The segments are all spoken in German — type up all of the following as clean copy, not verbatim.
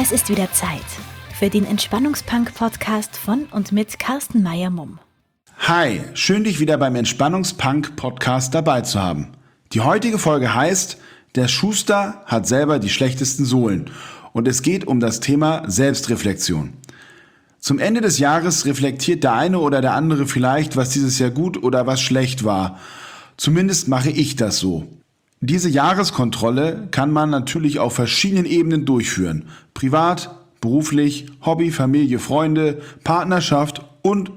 Es ist wieder Zeit für den Entspannungspunk-Podcast von und mit Carsten Meyer-Mumm. Hi, schön dich wieder beim Entspannungspunk-Podcast dabei zu haben. Die heutige Folge heißt, der Schuster hat selber die schlechtesten Sohlen und es geht um das Thema Selbstreflexion. Zum Ende des Jahres reflektiert der eine oder der andere vielleicht, was dieses Jahr gut oder was schlecht war. Zumindest mache ich das so. Diese Jahreskontrolle kann man natürlich auf verschiedenen Ebenen durchführen. Privat, beruflich, Hobby, Familie, Freunde, Partnerschaft und.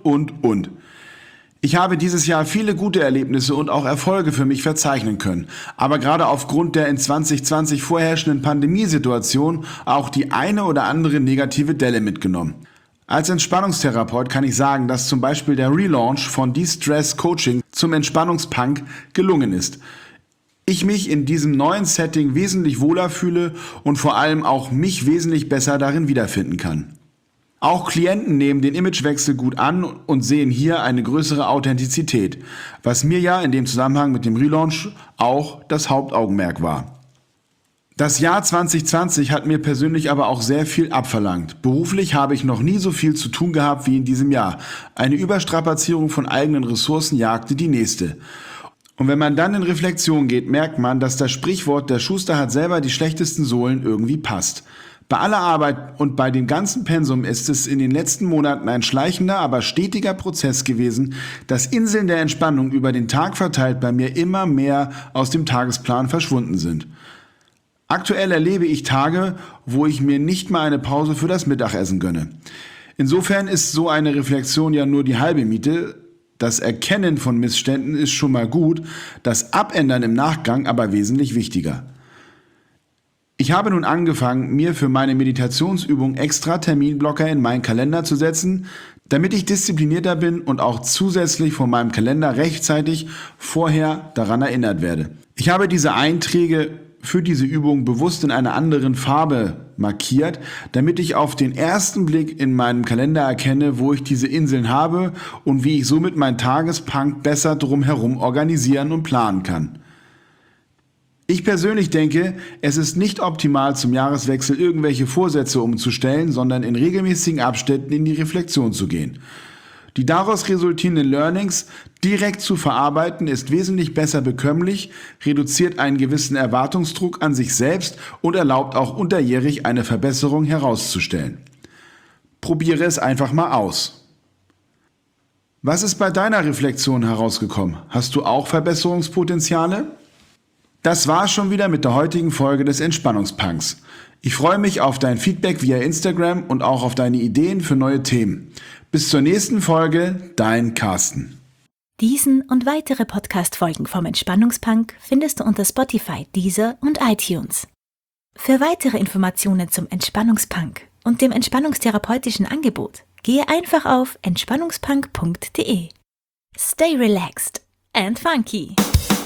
Ich habe dieses Jahr viele gute Erlebnisse und auch Erfolge für mich verzeichnen können. Aber gerade aufgrund der in 2020 vorherrschenden Pandemiesituation auch die eine oder andere negative Delle mitgenommen. Als Entspannungstherapeut kann ich sagen, dass zum Beispiel der Relaunch von De-Stress Coaching zum Entspannungspunk gelungen ist. Ich mich in diesem neuen Setting wesentlich wohler fühle und vor allem auch mich wesentlich besser darin wiederfinden kann. Auch Klienten nehmen den Imagewechsel gut an und sehen hier eine größere Authentizität, was mir ja in dem Zusammenhang mit dem Relaunch auch das Hauptaugenmerk war. Das Jahr 2020 hat mir persönlich aber auch sehr viel abverlangt. Beruflich habe ich noch nie so viel zu tun gehabt wie in diesem Jahr. Eine Überstrapazierung von eigenen Ressourcen jagte die nächste. Und wenn man dann in Reflexion geht, merkt man, dass das Sprichwort, der Schuster hat selber die schlechtesten Sohlen, irgendwie passt. Bei aller Arbeit und bei dem ganzen Pensum ist es in den letzten Monaten ein schleichender, aber stetiger Prozess gewesen, dass Inseln der Entspannung über den Tag verteilt bei mir immer mehr aus dem Tagesplan verschwunden sind. Aktuell erlebe ich Tage, wo ich mir nicht mal eine Pause für das Mittagessen gönne. Insofern ist so eine Reflexion ja nur die halbe Miete. Das Erkennen von Missständen ist schon mal gut, das Abändern im Nachgang aber wesentlich wichtiger. Ich habe nun angefangen, mir für meine Meditationsübung extra Terminblocker in meinen Kalender zu setzen, damit ich disziplinierter bin und auch zusätzlich von meinem Kalender rechtzeitig vorher daran erinnert werde. Ich habe diese Einträge für diese Übung bewusst in einer anderen Farbe markiert, damit ich auf den ersten Blick in meinem Kalender erkenne, wo ich diese Inseln habe und wie ich somit mein Tagespunk besser drumherum organisieren und planen kann. Ich persönlich denke, es ist nicht optimal, zum Jahreswechsel irgendwelche Vorsätze umzustellen, sondern in regelmäßigen Abständen in die Reflexion zu gehen. Die daraus resultierenden Learnings direkt zu verarbeiten ist wesentlich besser bekömmlich, reduziert einen gewissen Erwartungsdruck an sich selbst und erlaubt auch unterjährig eine Verbesserung herauszustellen. Probiere es einfach mal aus. Was ist bei deiner Reflexion herausgekommen? Hast du auch Verbesserungspotenziale? Das war schon wieder mit der heutigen Folge des Entspannungspunks. Ich freue mich auf dein Feedback via Instagram und auch auf deine Ideen für neue Themen. Bis zur nächsten Folge, dein Carsten. Diesen und weitere Podcast-Folgen vom Entspannungspunk findest du unter Spotify, Deezer und iTunes. Für weitere Informationen zum Entspannungspunk und dem entspannungstherapeutischen Angebot gehe einfach auf entspannungspunk.de. Stay relaxed and funky!